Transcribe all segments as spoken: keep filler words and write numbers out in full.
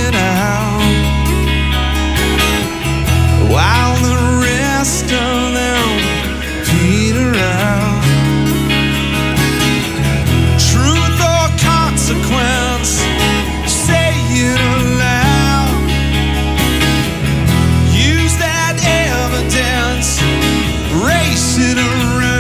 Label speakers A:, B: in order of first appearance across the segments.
A: it out, while the rest of them peter out. Truth or consequence, say it aloud. Use that evidence, race it around.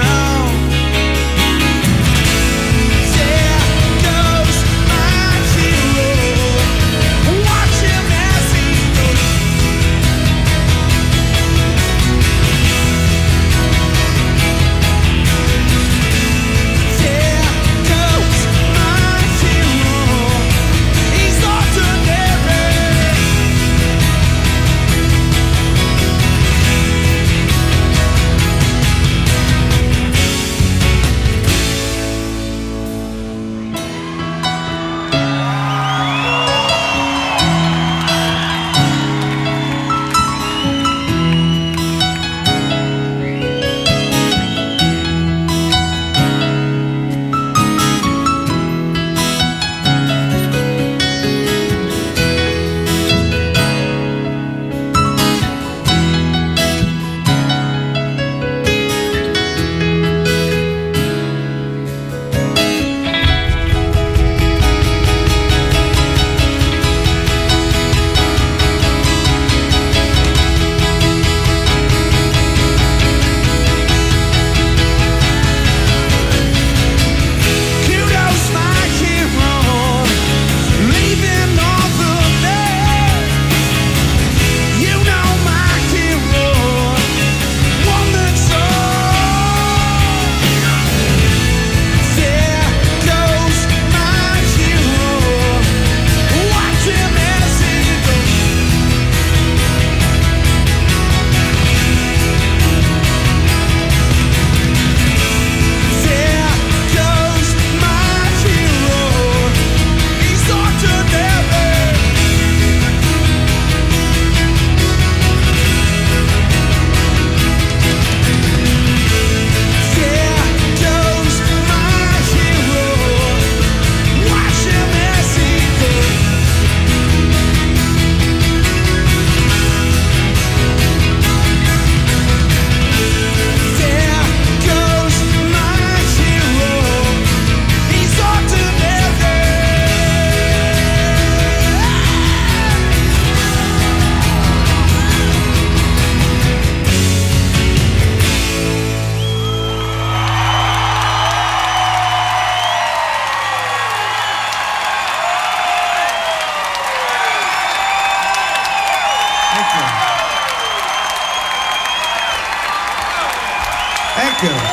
A: Thank you.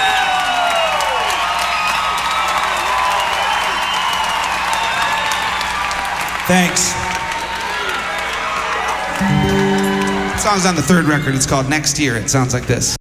A: Thanks. The song's on the third record. It's called Next Year. It sounds like this.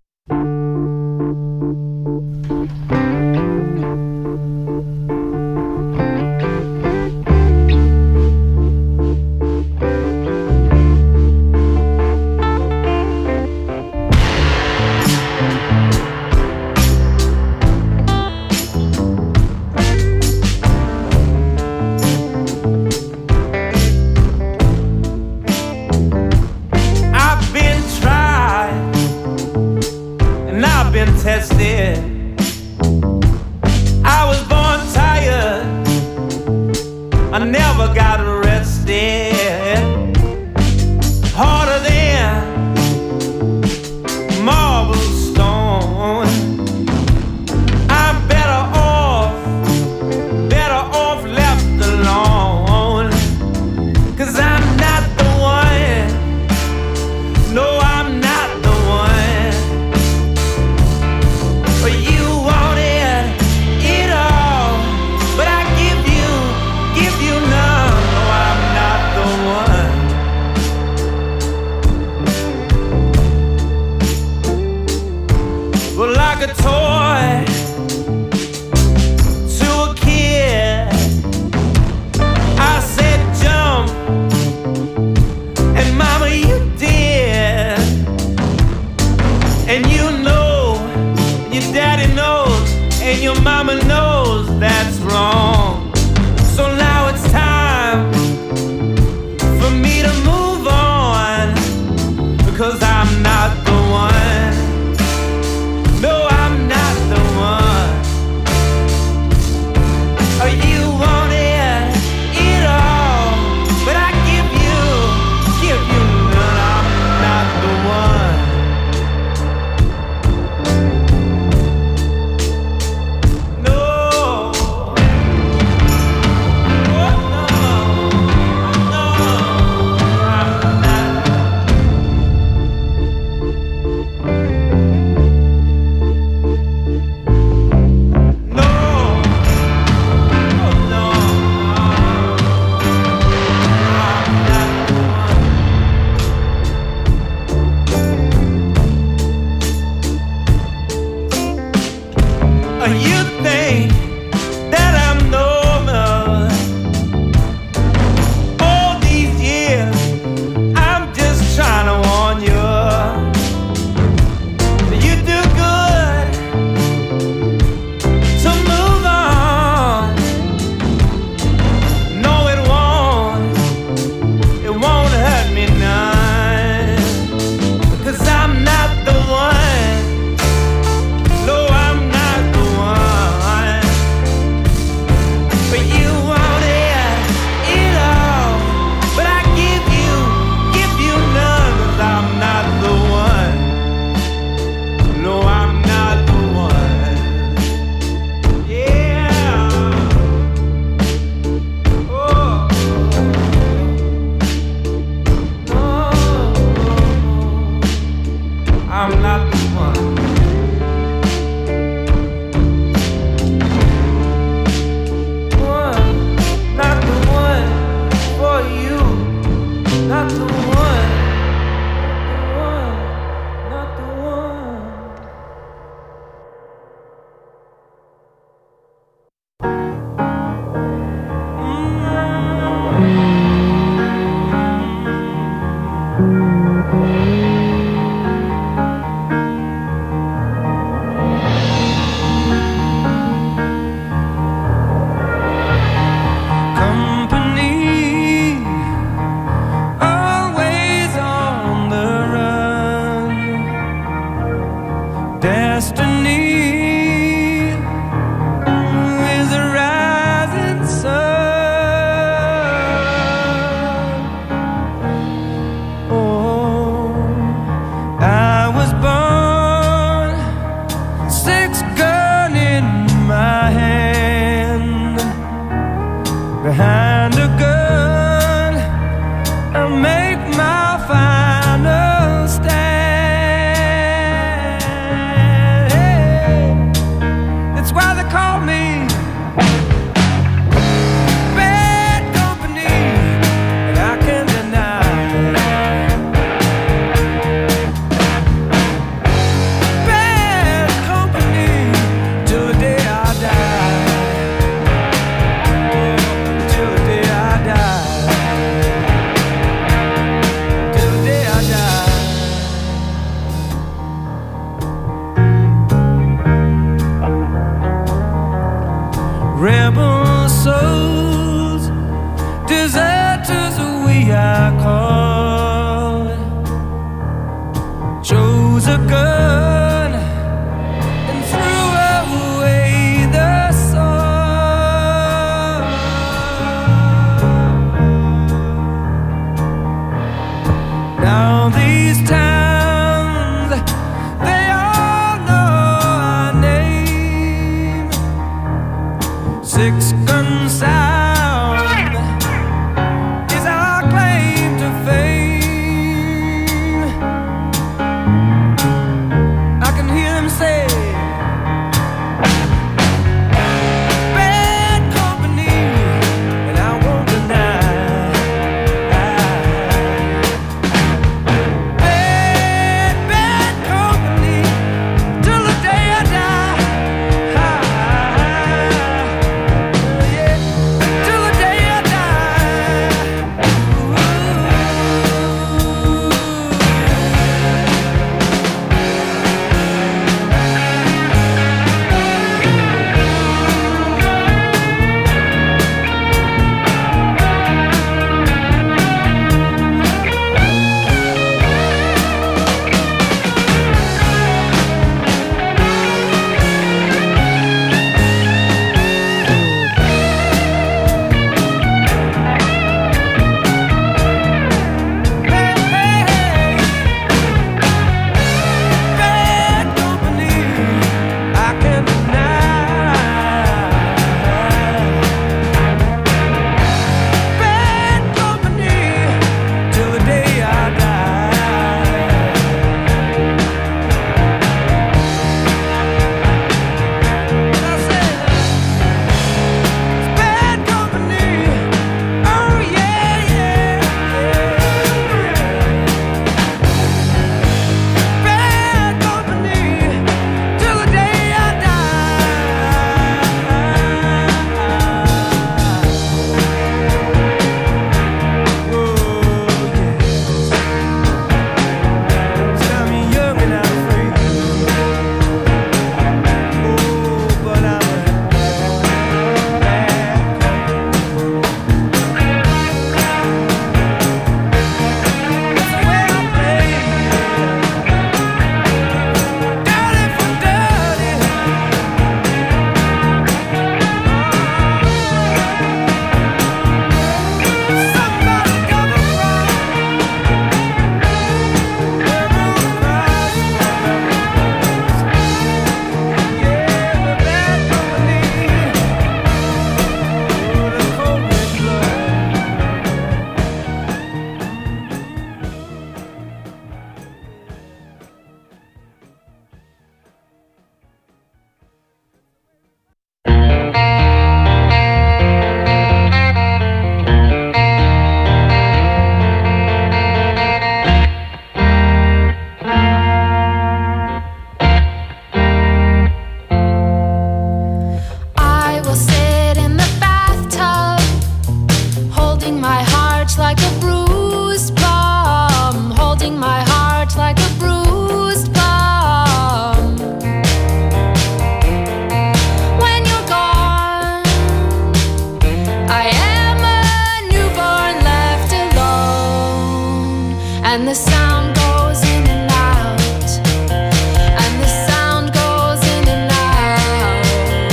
B: and the sound goes in and out, and the sound goes in and out.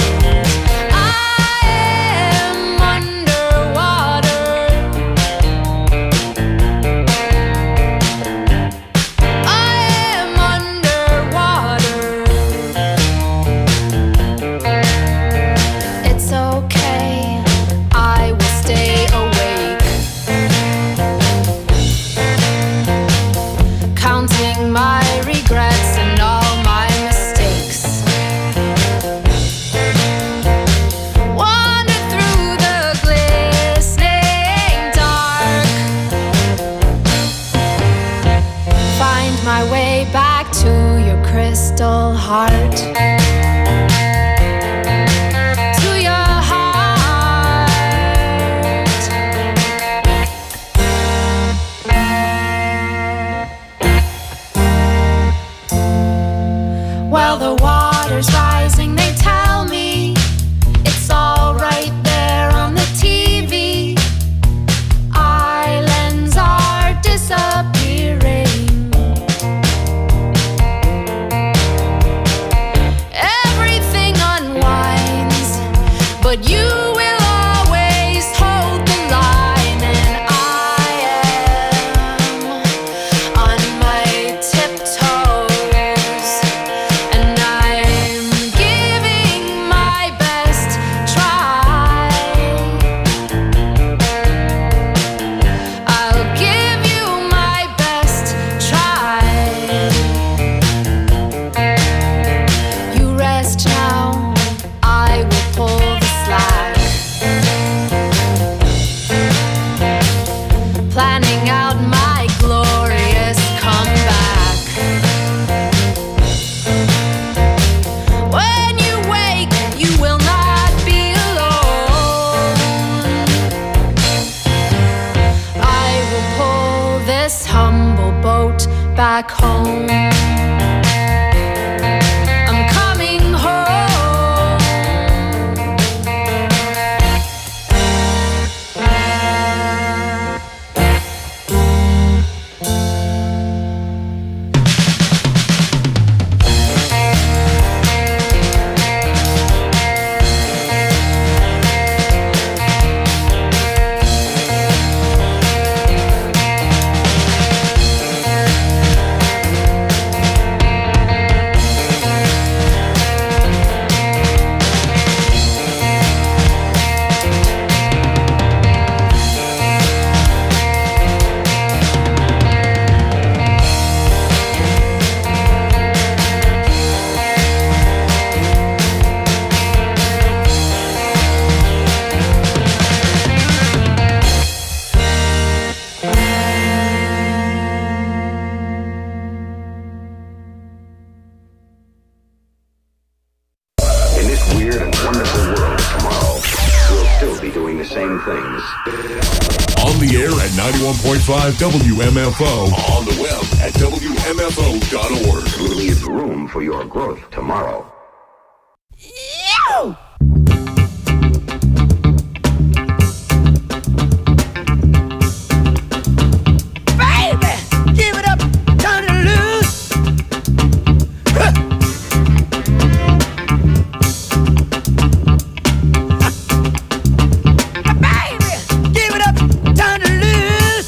B: I am underwater. I am underwater. It's okay, I will stay awake, counting my regrets and all my mistakes. Wander through the glistening dark, find my way back to your crystal heart. To your heart. Well, the water's rising, they tell me. It's all right there on the T V. Islands are disappearing. Everything unwinds, but you will always hold the line. And I am on my tiptoes, and I'm giving my best try. I'll give you my best try. You rest now, I will pull the slack, planning out my glorious comeback. When you wake, you will not be alone. I will pull this humble boat back home. I'm coming home.
C: In this weird and wonderful world of tomorrow, we'll still be doing the same things.
D: On the air at ninety-one point five W M F O. On the web at W M F O dot org.
C: We'll leave room for your growth tomorrow.
E: Baby, give it up, turn it loose. Huh. Baby, give it up, turn it loose.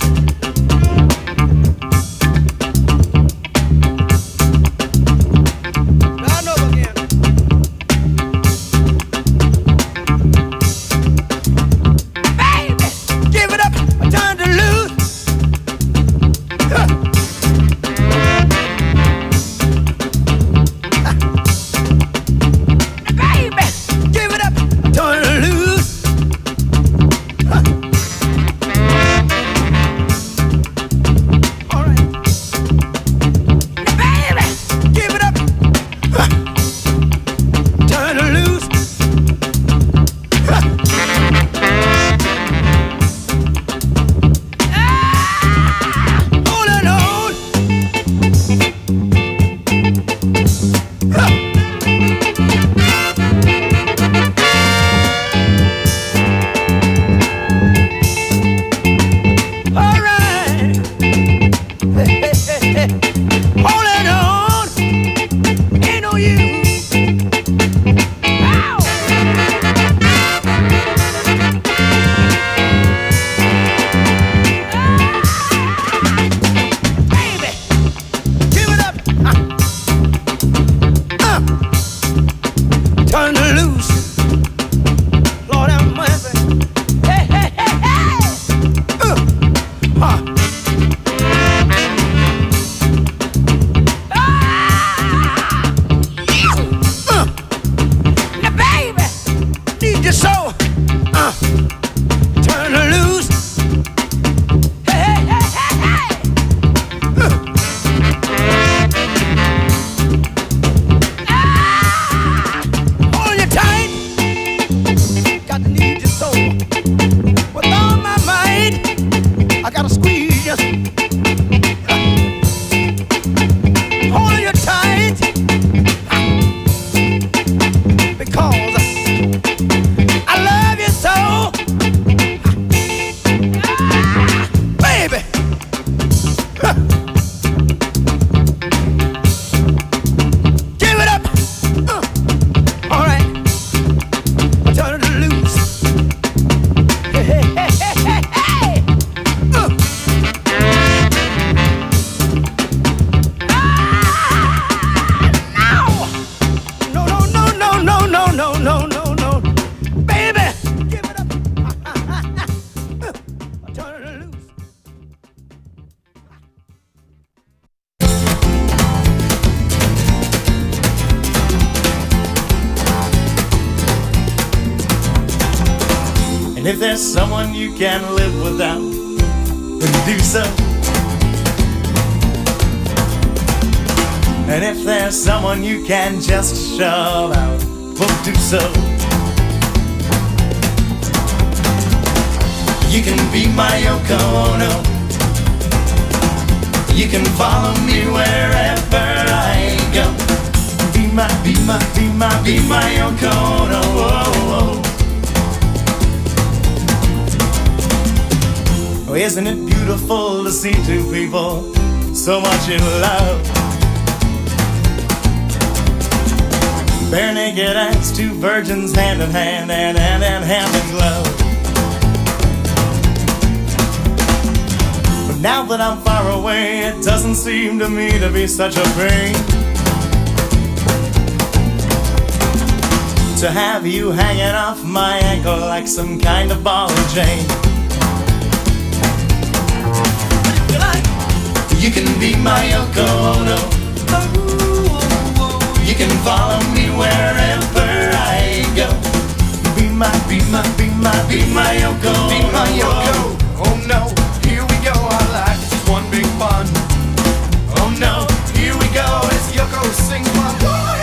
E: Run over again. Holding on, ain't no use. Ow! Baby, give it up. Uh, uh, turn it loose. Lord have mercy. Hey, hey, hey, hey. Uh, huh. So, uh, turn her loose. Hey, hey, hey, hey, hey. Uh. Ah, hold you tight. Got to need your soul. With all my might, I gotta squeeze you. Uh. Hold you tight. Because I love you so, ah, baby. Huh. Give it up. Uh. All right, I'll turn it loose. Hey, hey, hey, hey, hey, hey. Uh. Ah, no, no, no, no, no, no, no, no, no.
F: And if there's someone you can live without, then do so. And if there's someone you can just shove out, well, do so. You can be my Yoko Ono. You can follow me wherever I go. Be my, be my, be my, be my Yoko Ono. Oh, oh. Oh, isn't it beautiful to see two people so much in love? Bare naked as two virgins, hand in hand and hand in hand in glove. But now that I'm far away, it doesn't seem to me to be such a pain to have you hanging off my ankle like some kind of ball and chain. You can be my Yoko Ono. You can follow me wherever I go. Be my, be my, be my, be my Yoko. Be my Yoko. Oh no, here we go. Our life is just one big fun. Oh no, here we go. As Yoko sings my.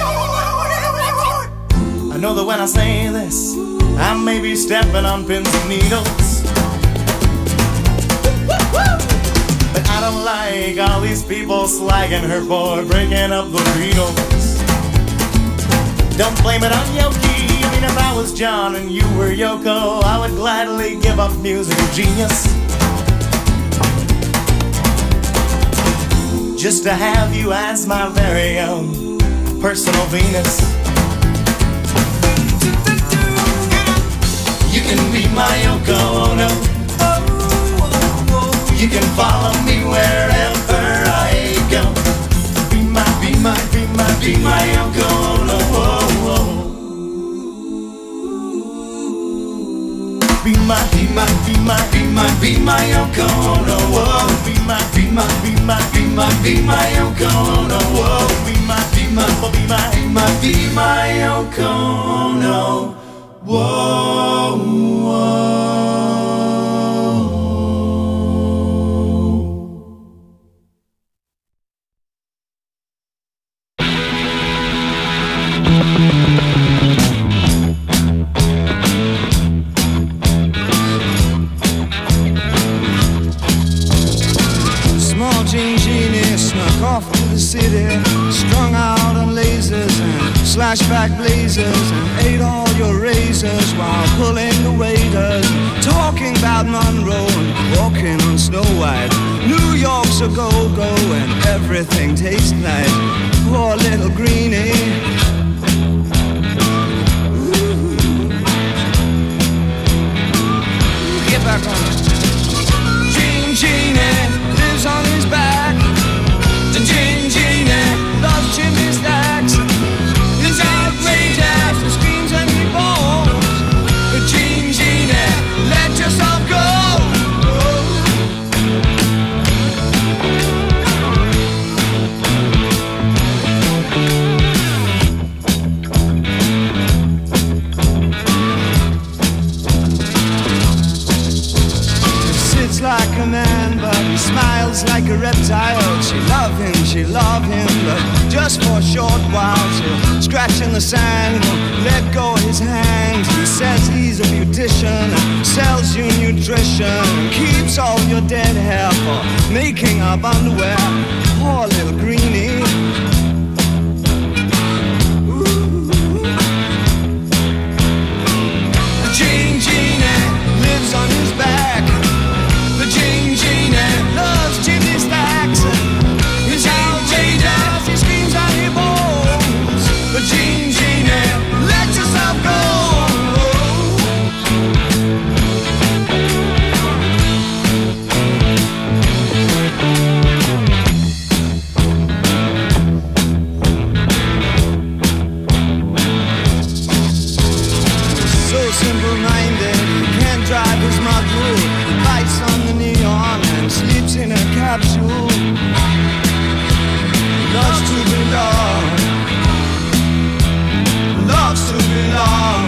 F: I know that when I say this, I may be stepping on pins and needles. But I don't like all these people slagging her for breaking up the Beatles. Don't blame it on Yoki. I mean, if I was John and you were Yoko, I would gladly give up musical genius just to have you as my very own personal Venus. You can be my Yoko Ono. You can follow me wherever I go. Be my, be my, be my, be my Yoko Ono. Be my, be my, be my, be my, be my Yoko Ono. Be my, be my, be my, be my, be my Yoko Ono. Be my, be my, be my, be my, be my Yoko Ono. Whoa, whoa.
G: Small Jean Genie snuck off to the city, strung out on lasers and slashback blazers, and ate all your razors while pulling the waiters, talking about Monroe and walking on Snow White. New York's a gold go and everything tastes nice. Poor little greenie. Get back on it. Gene Genie lives on his back. And Gene Genie loves chimney stacks. His outrageous, he screams and he moans. But Gene Genie, let yourself go. Like a man, but he smiles like a reptile. She love him, she love him, but just for a short while. She'll scratch in the sand, won't let go of his hand. He says he's a beautician, sells you nutrition, keeps all your dead hair for making up underwear. Poor little greenie. The Gene Genie lives on his back. The Gene Genie loves chimney stacks. He's outrageous, he screams and he moans. The Gene Genie, let yourself go. So simple-minded, he can't drive his muggle. Bites on the neon and sleeps in a capsule. Loves to belong. Loves to belong.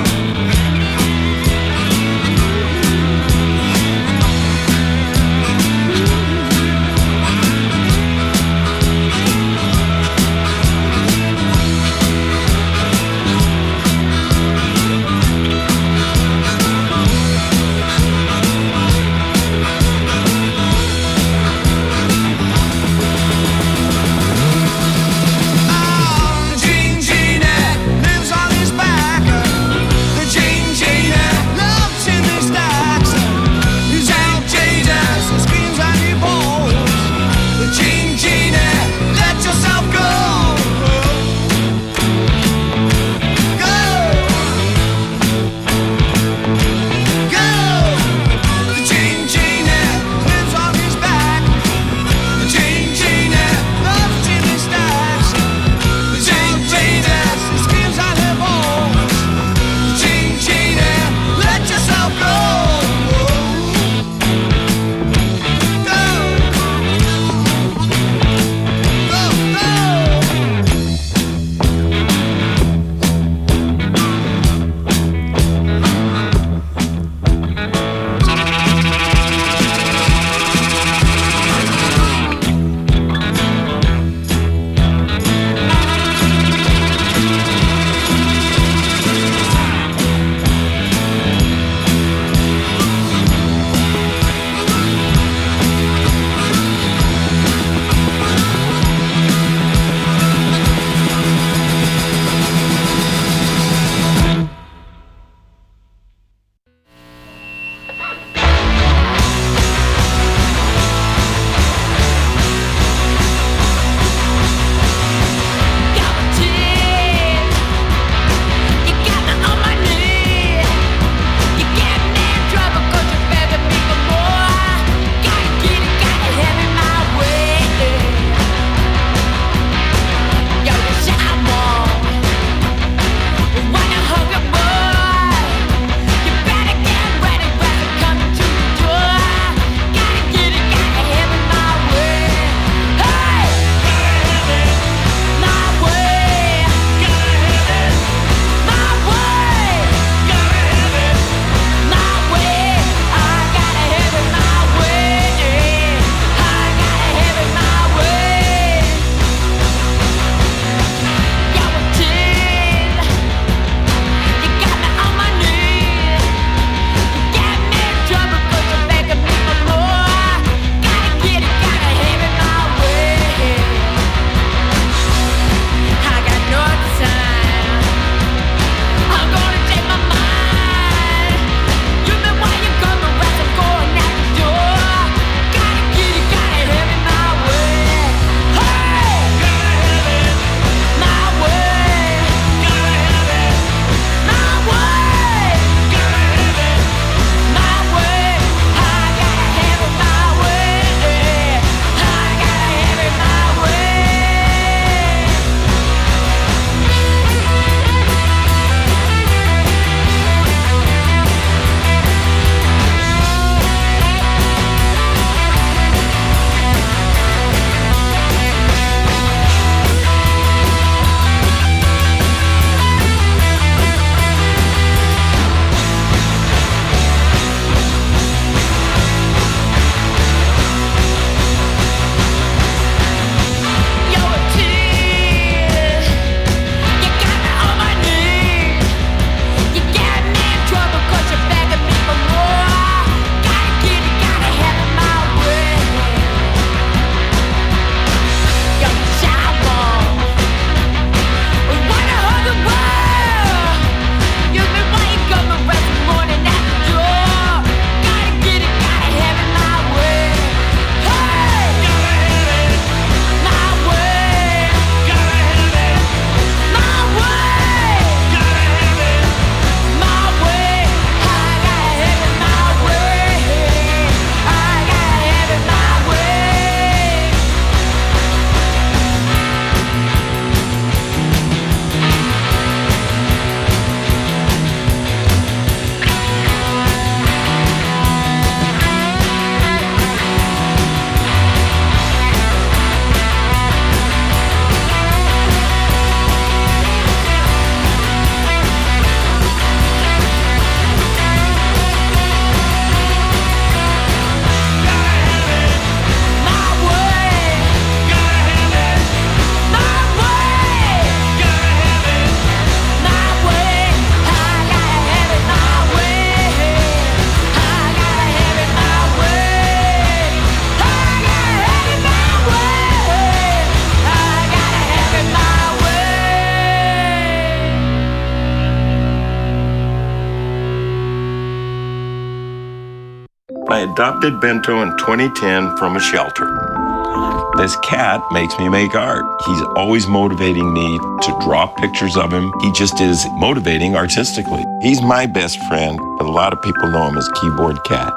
H: I adopted Bento in twenty ten from a shelter. This cat makes me make art. He's always motivating me to draw pictures of him. He just is motivating artistically. He's my best friend, but a lot of people know him as Keyboard Cat.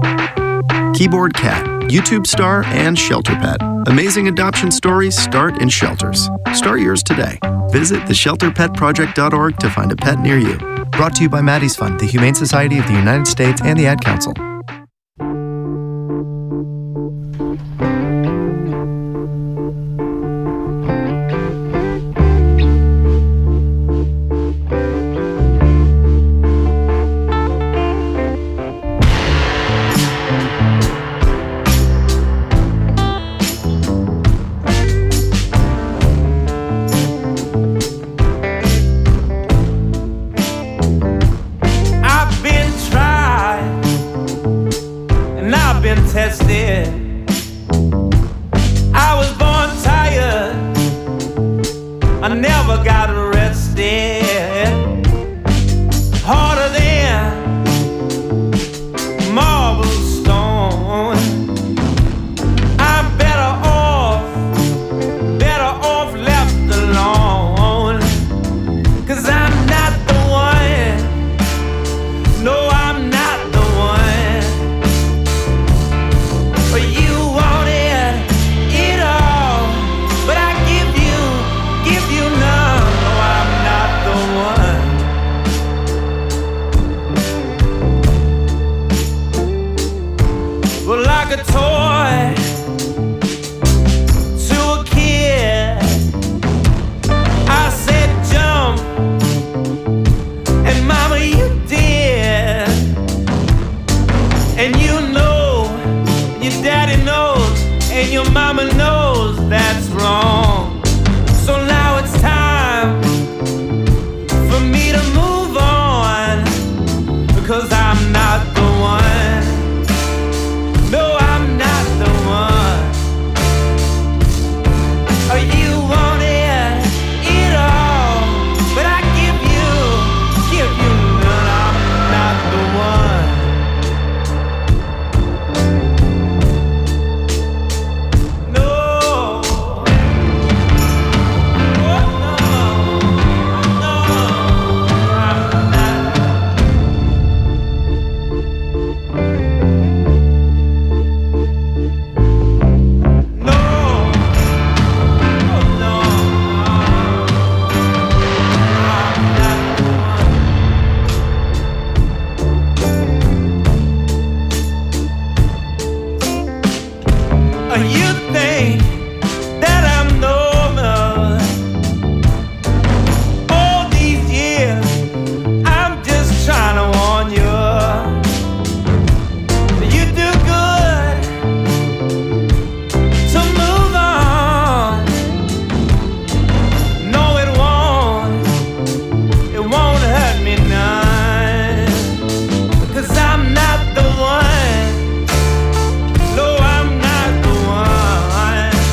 I: Keyboard Cat, YouTube star and shelter pet. Amazing adoption stories start in shelters. Start yours today. Visit the shelter pet project dot org to find a pet near you. Brought to you by Maddie's Fund, the Humane Society of the United States, and the Ad Council.
E: One. No, I'm not the one.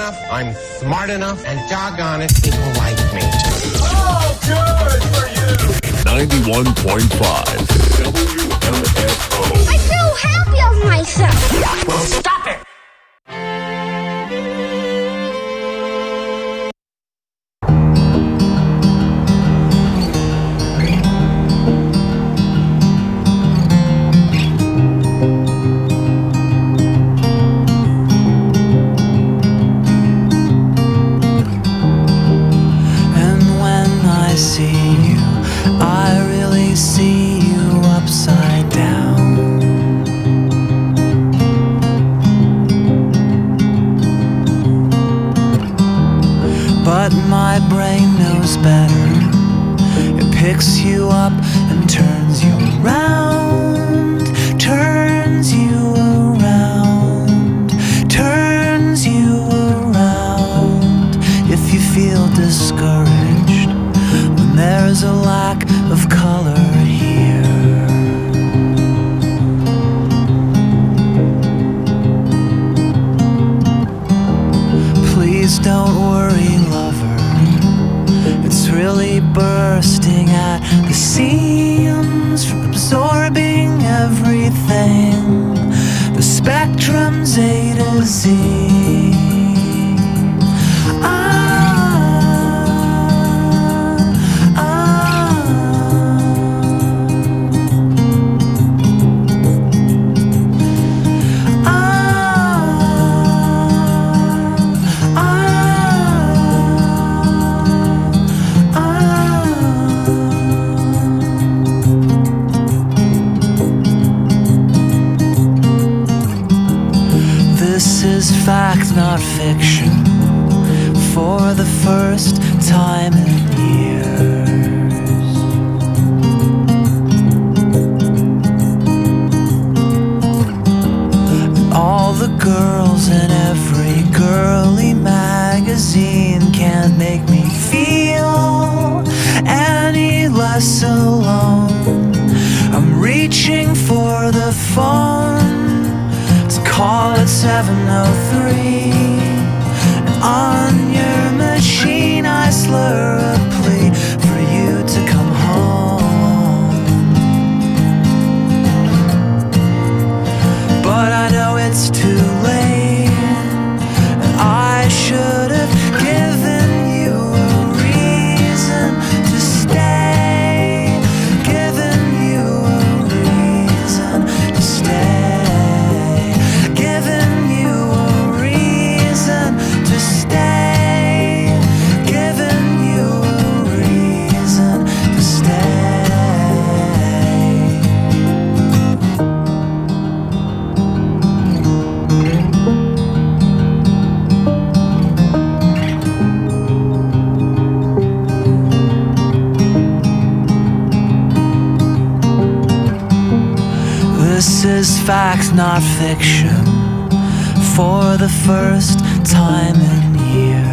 J: enough, I'm smart enough, and doggone it, people like me.
D: Oh, good for you. ninety-one point five W M F O.
K: I feel happy of myself.
J: Well, stop it.
L: Picks you up and turns you around, turns you around, turns you around. If you feel discouraged when there's a lack of color here, please don't worry, lover. It's really bursting at the seams, absorbing everything. The spectrum's A to Z. Fact, not fiction, for the first time in years. All the girls in every girly magazine can't make me feel any less alone. I'm reaching for the phone, call it seven oh three, and on your machine I slur a plea for you to come home. But I know it's too late, and I should have given you a reason to stay, given you a reason to stay. This is fact, not fiction, for the first time in years.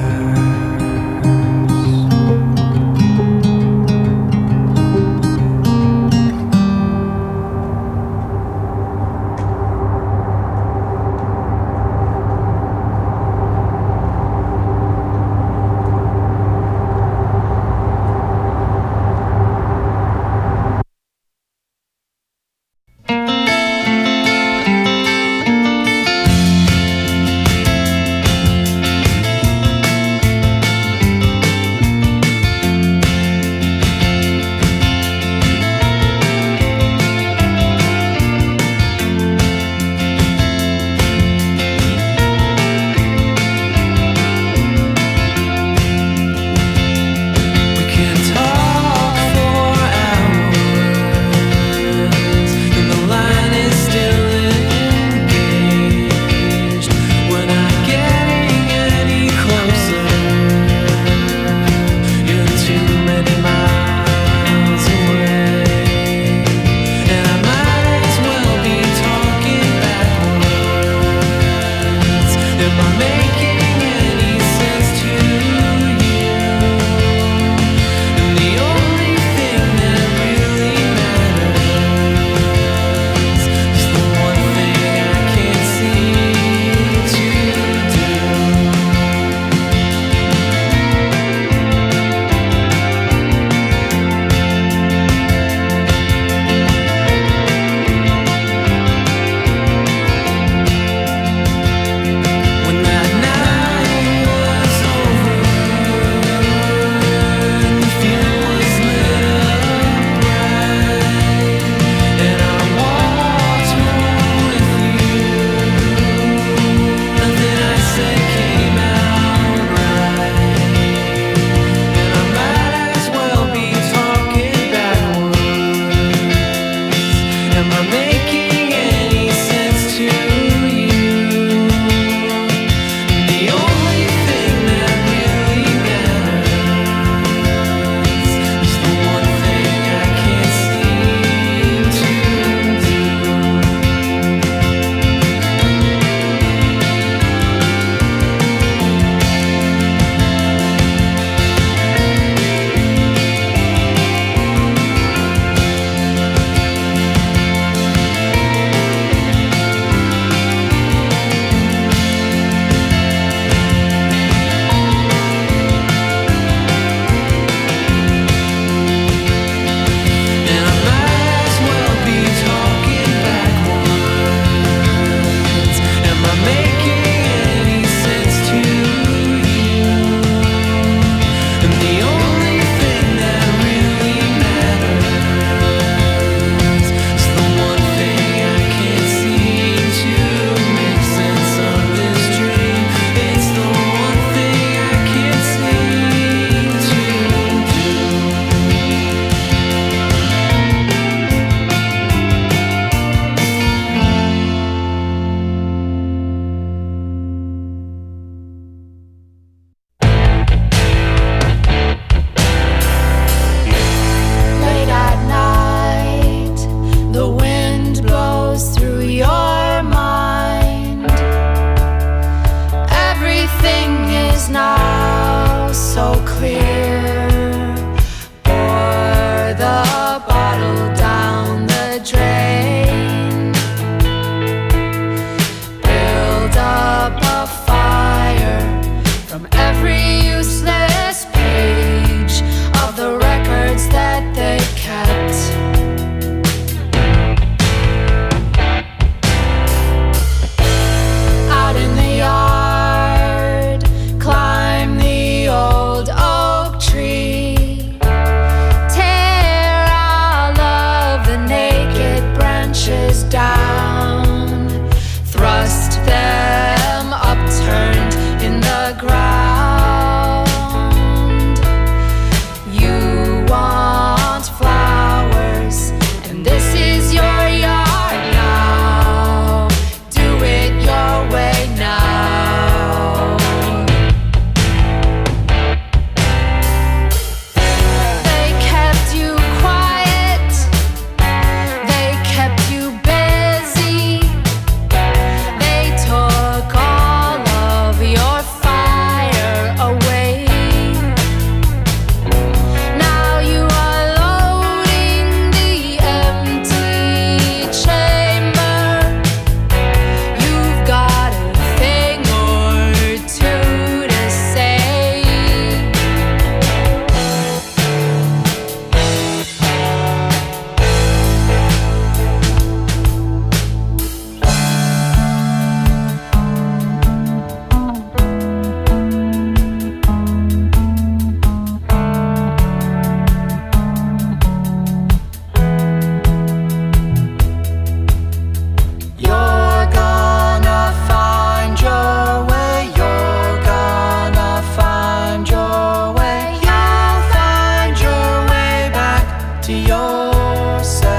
L: to yourself.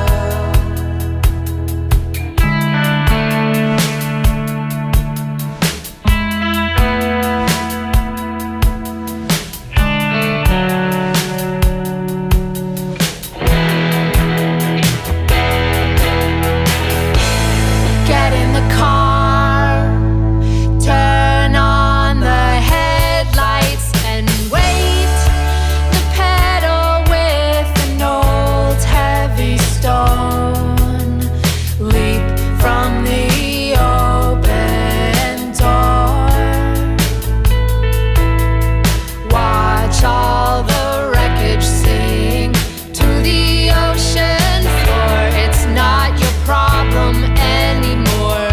B: Get in the car, turn on the headlights and wait. The pedal with an old heavy stone. Leap from the open door. Watch all the wreckage sink to the ocean floor. It's not your problem anymore.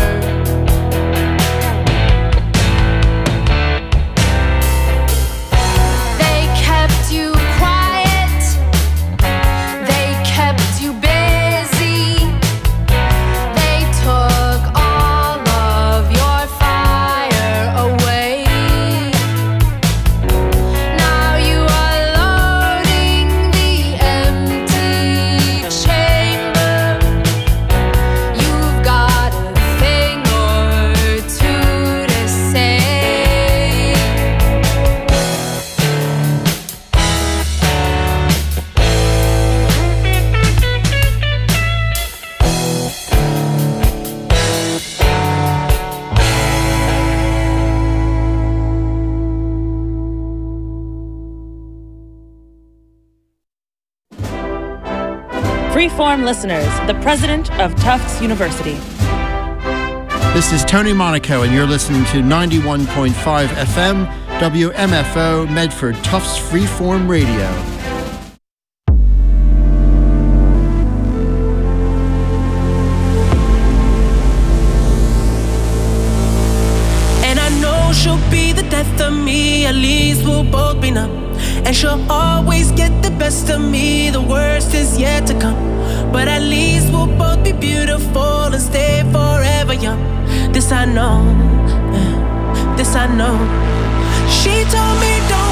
B: They kept you quiet, they kept you busy, they took all of your fire away. Now you are loading the empty chamber. You've got a thing or two to say.
M: Freeform listeners, the president of Tufts University.
N: This is Tony Monaco, and you're listening to ninety-one point five F M, W M F O, Medford Tufts Freeform Radio.
L: And I know she'll be the death of me, at least we'll both be numb. And she'll always get the best of me, the worst is yet to come. But at least we'll both be beautiful and stay forever young. This I know, yeah, this I know. She told me don't